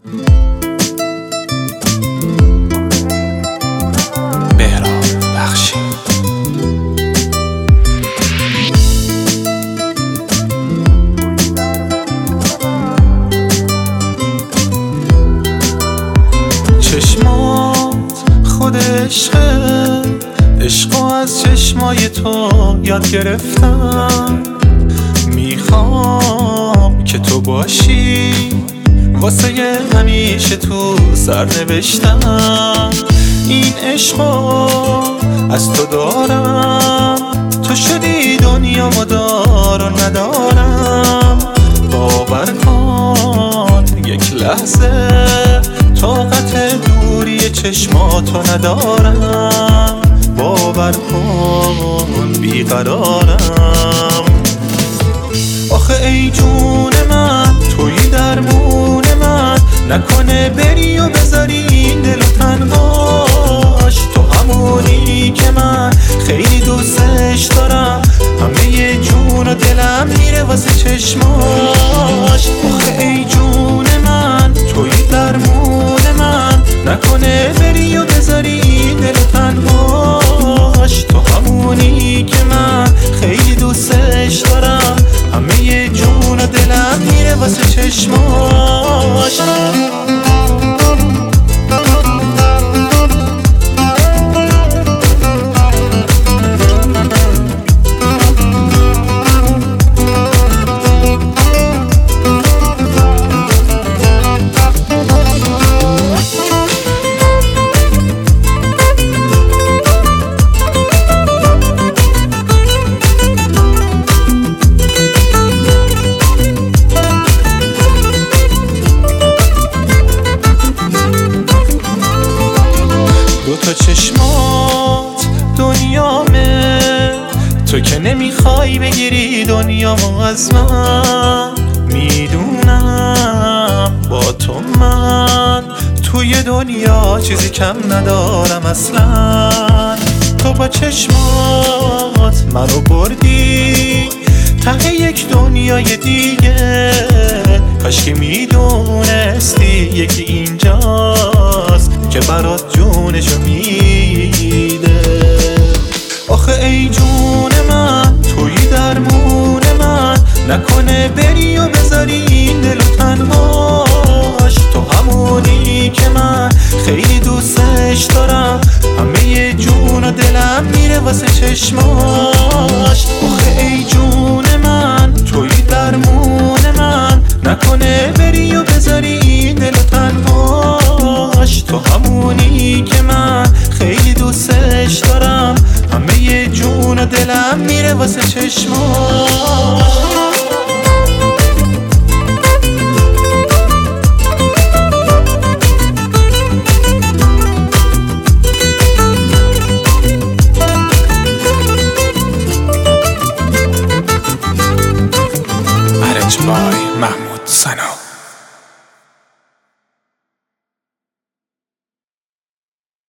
چشمات خود عشقه، عشقو از چشمای تو یاد گرفتم. میخوام که تو باشی واسه همیشه تو سر نوشتم. این عشقو از تو دارم، تو شدی دنیا مدار و ندارم. باور کن یک لحظه طاقت دوری چشماتو ندارم. باور کن بیقرارم. آخه ای جون من توی درمون من، نکنه بری و بذاری این دل و تنهاش. تو همونی که من خیلی دوستش دارم، همه جون و دلم میره واسه چشماش. آخه ای جون من توی درمون من، نکنه بری و بذاری این دل و تنهاش. تو همونی که من خیلی دوستش دارم، همه جون و دلم میره واسه چشماش. دوتا چشمات دنیامه، تو که نمیخوای بگیری دنیامو از من. میدونم با تو من توی دنیا چیزی کم ندارم اصلا. تو با چشمات منو بردی ته یک دنیای دیگه. کاش که میدونستی یکی اینجاست که برات جونشو میده. آخه ای جون من توی درمون من، نکنه بری و بذاری این دل و تنهاش. تو همونی که من خیلی دوستش دارم، همه جون و دلم میره واسه چشماش. آخه ای جون من توی درمون من، نکنه بری و بذاری این دل و تنهاش. تو همونی که من خیلی دوستش دارم، همه جون و دلم میره واسه چشماش. Arranged by Mahmoud Sano.